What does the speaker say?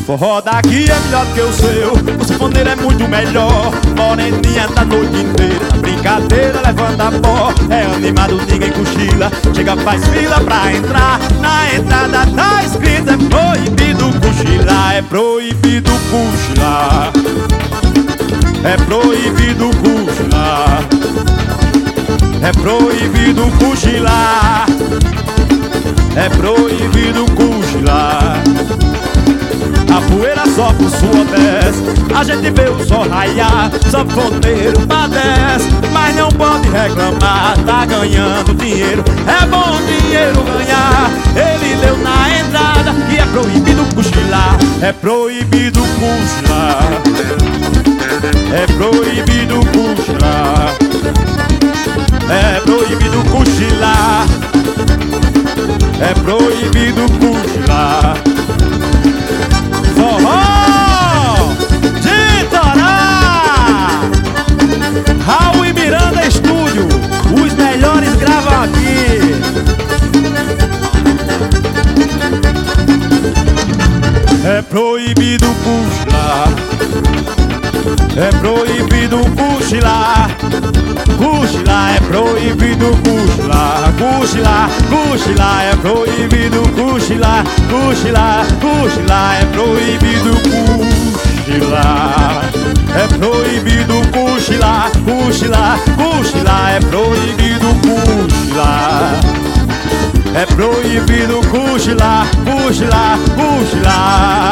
forró daqui é melhor que o seu, o sanfoneiro é muito melhor. Moreninha da noite inteira, na brincadeira levanta pó. É animado, ninguém cochila, chega faz fila pra entrar. Na entrada tá escrito, é proibido cochilar. É proibido cochilar, é proibido cochilar, é proibido cochilar, é proibido cochilar. A poeira sobe, o suor desce, a gente vê o sol raiar. Sanfoneiro padece, mas não pode reclamar, tá ganhando dinheiro, é bom dinheiro ganhar. Ele leu na entrada que é proibido cochilar. É proibido cochilar, é proibido cochilar, é proibido cochilar, é proibido cochilar. Forró de Torá, Raul e Miranda Estúdio, os melhores gravam aqui. É proibido cochilar, é proibido cochilar, cochilar é proibido cochilar, cochilar, cochilar é proibido cochilar, cochilar, cochilar é proibido cochilar, é proibido cochilar, cochilar, cochilar é proibido cochilar, é proibido cochilar, cochilar, cochilar.